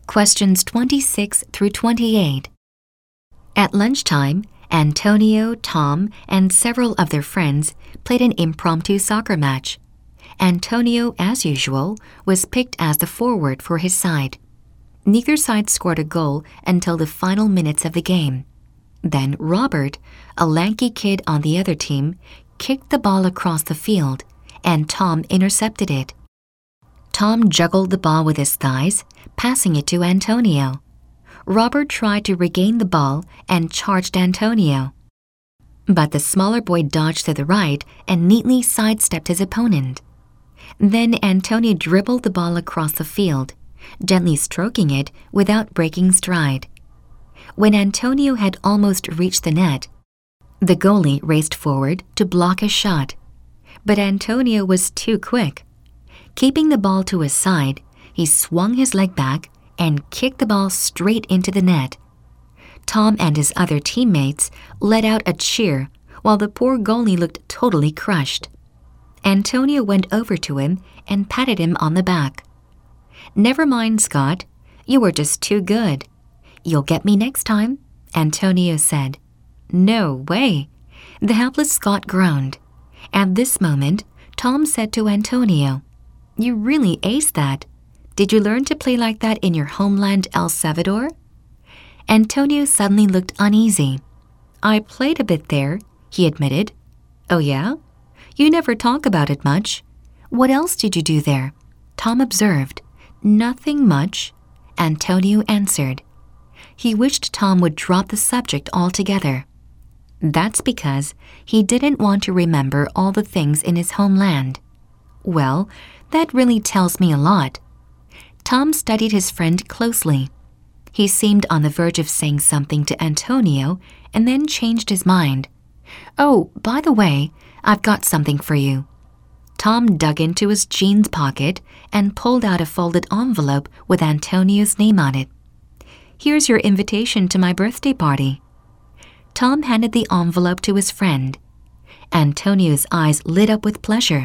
Questions 26 through 28. At lunchtime, Antonio, Tom, and several of their friends played an impromptu soccer match. Antonio, as usual, was picked as the forward for his side. Neither side scored a goal until the final minutes of the game. Then Robert, a lanky kid on the other team, kicked the ball across the field, and Tom intercepted it. Tom juggled the ball with his thighs, passing it to Antonio. Robert tried to regain the ball and charged Antonio. But the smaller boy dodged to the right and neatly sidestepped his opponent. Then Antonio dribbled the ball across the field, gently stroking it without breaking stride. When Antonio had almost reached the net, the goalie raced forward to block a shot. But Antonio was too quick. Keeping the ball to his side, he swung his leg back and kicked the ball straight into the net. Tom and his other teammates let out a cheer while the poor goalie looked totally crushed. Antonio went over to him and patted him on the back. "Never mind, Scott. You were just too good. You'll get me next time," Antonio said. "No way." The helpless Scott groaned. At this moment, Tom said to Antonio, "You really aced that. Did you learn to play like that in your homeland El Salvador?" Antonio suddenly looked uneasy. "I played a bit there," he admitted. "Oh yeah? You never talk about it much. What else did you do there?" Tom observed. "Nothing much," Antonio answered. He wished Tom would drop the subject altogether. That's because he didn't want to remember all the things in his homeland. Well, that really tells me a lot. Tom studied his friend closely. He seemed on the verge of saying something to Antonio and then changed his mind. "Oh, by the way, I've got something for you." Tom dug into his jeans pocket and pulled out a folded envelope with Antonio's name on it. "Here's your invitation to my birthday party." Tom handed the envelope to his friend. Antonio's eyes lit up with pleasure.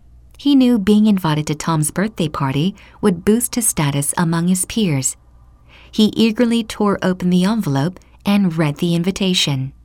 He knew being invited to Tom's birthday party would boost his status among his peers. He eagerly tore open the envelope and read the invitation.